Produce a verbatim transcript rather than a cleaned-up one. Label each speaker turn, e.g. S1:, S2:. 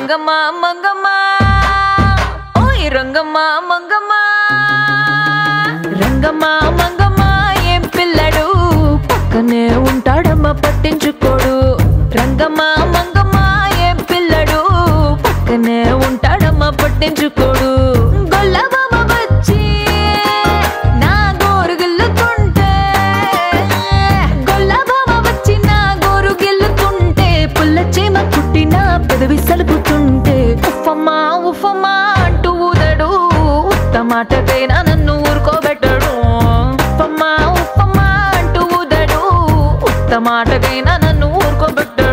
S1: రంగమ్మ మంగమ్మ ఓయ్ రంగమ్మ మంగమ్మ రంగమ్మ మంగమ్మ ఏం పిల్లడు పక్కనే ఉంటాడమ్మ పట్టించుకోడు రంగమ్మ మంగమ్మ ఏం పిల్లడు పక్కనే ఉంటాడమ్మ పట్టించుకోడు గొల్లబామ వచ్చి నా గోరు గిల్లుతుంటే గొల్లబామ వచ్చి నా గోరు గిల్లుతుంటే పుల్ల చీమ కుట్టిన పెదవి సలుపుతుంటే ఉఫమ్మా ఉఫమ్మా అంటూ ఊదడు ఉత్తమాటకైనా నన్ను ఊరుకోబెట్టడు ఉఫమ్మా ఉఫమ్మా అంటూ ఊదడు ఉత్తమాటకైనా నన్ను ఊరుకోబెట్టడు